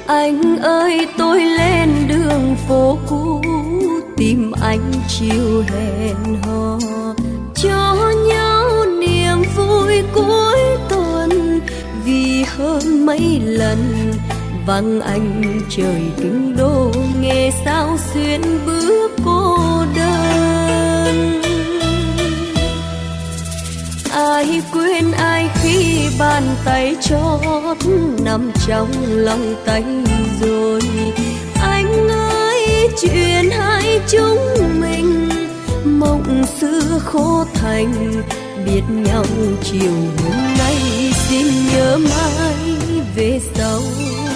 Anh ơi tôi lên đường phố cũ tìm anh chiều hẹn hò, cho nhau niềm vui cuối tuần. Vì hơn mấy lần vắng anh trời kinh đô, nghe sao xuyên bước cô đơn. Ai quên ai khi bàn tay chót nằm trong lòng tay rồi. Anh ơi chuyện hai chúng mình mộng xưa khô thành, biết nhau chiều hôm nay xin nhớ mãi về sau.